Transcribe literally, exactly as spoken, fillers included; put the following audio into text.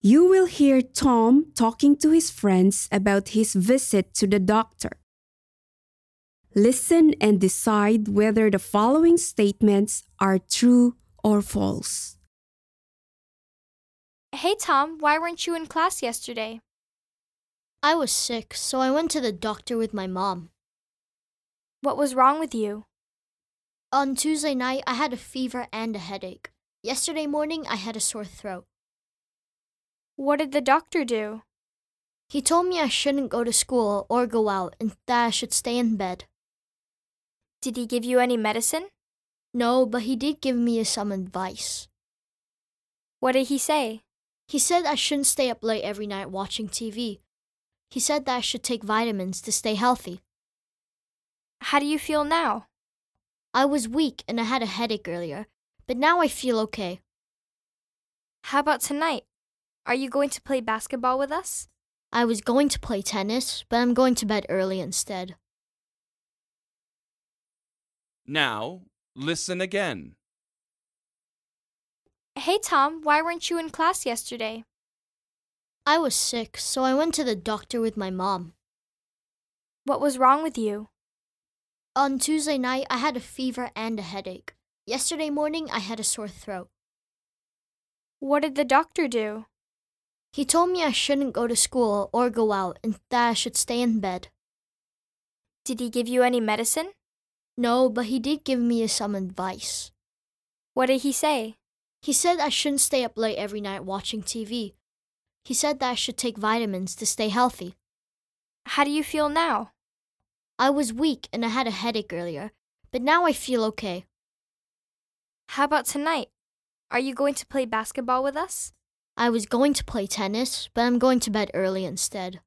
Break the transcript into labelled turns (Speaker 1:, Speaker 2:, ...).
Speaker 1: You will hear Tom talking to his friends about his visit to the doctor. Listen and decide whether the following statements are true or false.
Speaker 2: Hey Tom, why weren't you in class yesterday?
Speaker 3: I was sick, so I went to the doctor with my mom.
Speaker 2: What was wrong with you?
Speaker 3: On Tuesday night, I had a fever and a headache. Yesterday morning, I had a sore throat.
Speaker 2: What did the doctor do?
Speaker 3: He told me I shouldn't go to school or go out and that I should stay in bed.
Speaker 2: Did he give you any medicine?
Speaker 3: No, but he did give me some advice.
Speaker 2: What did he say?
Speaker 3: He said I shouldn't stay up late every night watching T V. He said that I should take vitamins to stay healthy.
Speaker 2: How do you feel now?
Speaker 3: I was weak and I had a headache earlier, but now I feel okay.
Speaker 2: How about tonight? Are you going to play basketball with us?
Speaker 3: I was going to play tennis, but I'm going to bed early instead.
Speaker 4: Now, listen again.
Speaker 2: Hey Tom, why weren't you in class yesterday?
Speaker 3: I was sick, so I went to the doctor with my mom.
Speaker 2: What was wrong with you?
Speaker 3: On Tuesday night, I had a fever and a headache. Yesterday morning, I had a sore throat.
Speaker 2: What did the doctor do?
Speaker 3: He told me I shouldn't go to school or go out and that I should stay in bed.
Speaker 2: Did he give you any medicine?
Speaker 3: No, but he did give me some advice.
Speaker 2: What did he say?
Speaker 3: He said I shouldn't stay up late every night watching T V. He said that I should take vitamins to stay healthy.
Speaker 2: How do you feel now?
Speaker 3: I was weak and I had a headache earlier, but now I feel okay.
Speaker 2: How about tonight? Are you going to play basketball with us?
Speaker 3: I was going to play tennis, but I'm going to bed early instead.